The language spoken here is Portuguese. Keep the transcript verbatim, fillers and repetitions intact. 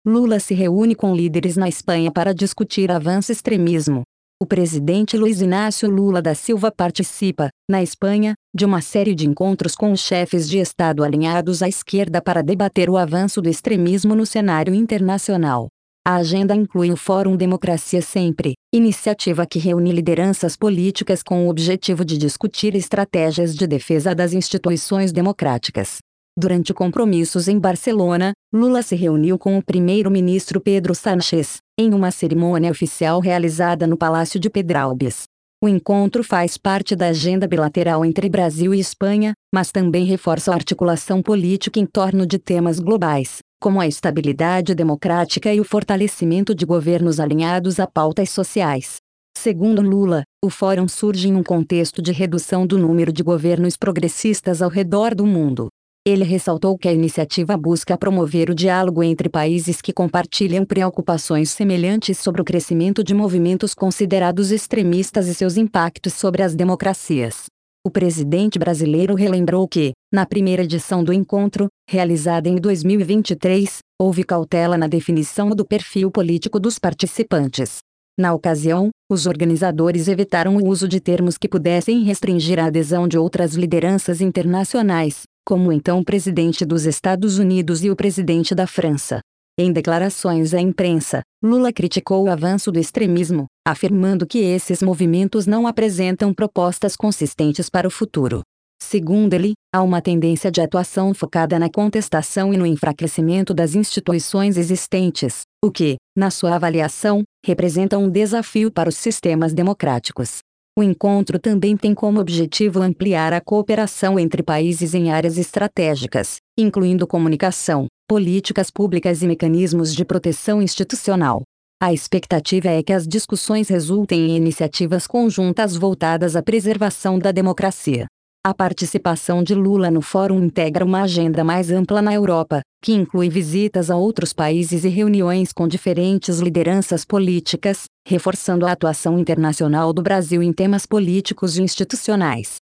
Lula se reúne com líderes na Espanha para discutir avanço extremismo. O presidente Luiz Inácio Lula da Silva participa, na Espanha, de uma série de encontros com os chefes de Estado alinhados à esquerda para debater o avanço do extremismo no cenário internacional. A agenda inclui o Fórum Democracia Sempre, iniciativa que reúne lideranças políticas com o objetivo de discutir estratégias de defesa das instituições democráticas. Durante compromissos em Barcelona, Lula se reuniu com o primeiro-ministro Pedro Sánchez, em uma cerimônia oficial realizada no Palácio de Pedralbes. O encontro faz parte da agenda bilateral entre Brasil e Espanha, mas também reforça a articulação política em torno de temas globais, como a estabilidade democrática e o fortalecimento de governos alinhados a pautas sociais. Segundo Lula, o fórum surge em um contexto de redução do número de governos progressistas ao redor do mundo. Ele ressaltou que a iniciativa busca promover o diálogo entre países que compartilham preocupações semelhantes sobre o crescimento de movimentos considerados extremistas e seus impactos sobre as democracias. O presidente brasileiro relembrou que, na primeira edição do encontro, realizada em dois mil e vinte e três, houve cautela na definição do perfil político dos participantes. Na ocasião, os organizadores evitaram o uso de termos que pudessem restringir a adesão de outras lideranças internacionais, como o então presidente dos Estados Unidos e o presidente da França. Em declarações à imprensa, Lula criticou o avanço do extremismo, afirmando que esses movimentos não apresentam propostas consistentes para o futuro. Segundo ele, há uma tendência de atuação focada na contestação e no enfraquecimento das instituições existentes, o que, na sua avaliação, representa um desafio para os sistemas democráticos. O encontro também tem como objetivo ampliar a cooperação entre países em áreas estratégicas, incluindo comunicação, políticas públicas e mecanismos de proteção institucional. A expectativa é que as discussões resultem em iniciativas conjuntas voltadas à preservação da democracia. A participação de Lula no fórum integra uma agenda mais ampla na Europa, que inclui visitas a outros países e reuniões com diferentes lideranças políticas, reforçando a atuação internacional do Brasil em temas políticos e institucionais.